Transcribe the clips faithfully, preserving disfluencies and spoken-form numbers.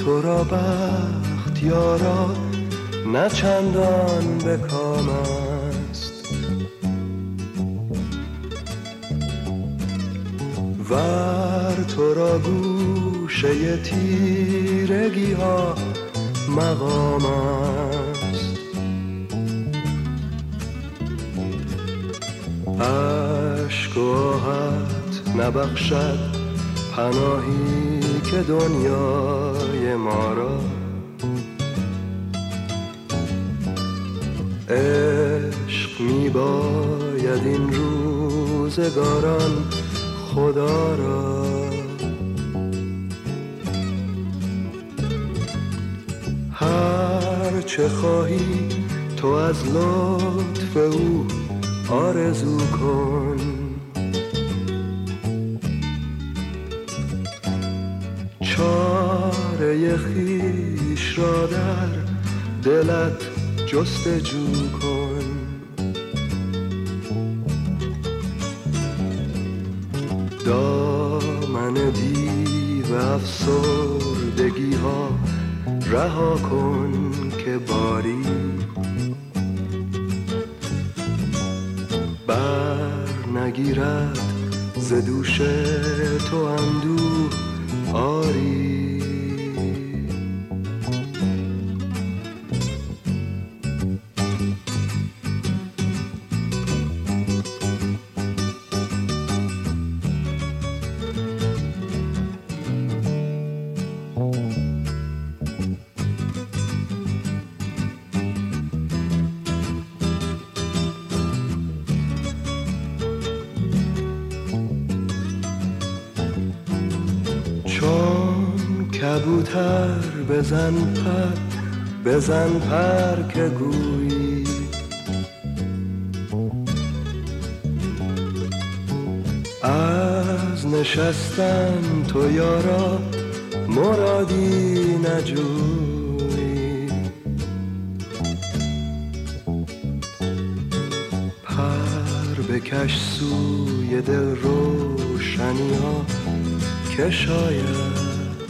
تو را بخت یارا نه چندان به کام است، ور تو را گوشه تیرگی ها مقام است. عشق و آهت نبخشد پناهی که دنیای ما را، عشق می باید این روزگاران خدا را. هر چه خواهی تو از لطف او آرزو کن، چاره خویش را در دلت جستجو کن. دامن دیو افسردگی ها رها کن که باری بر نگیرد ز دوش تو اندوه آری. کبوتر بزن پر بزن پر که گویی، از نشستن تو یارا مرادی نجویی. پر بکش سوی دل روشنی ها که شاید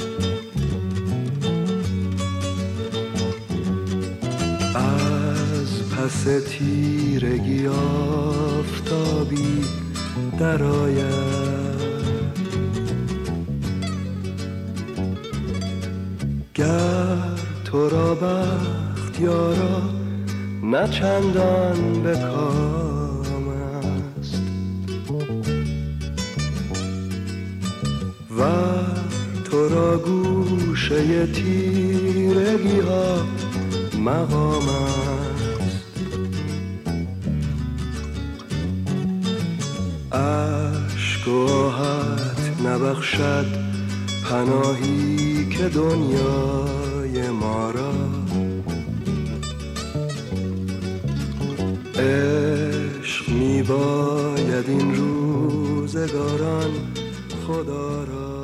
پس تیرگی آفتابی در آید. گر تو را بخت یارا نه چندان به کام است، و تو را گوشه تیرگی ها مقام است. عشق و آهت نبخشد پناهی که دنیای ما را، عشق می باید این روزگاران خدا را.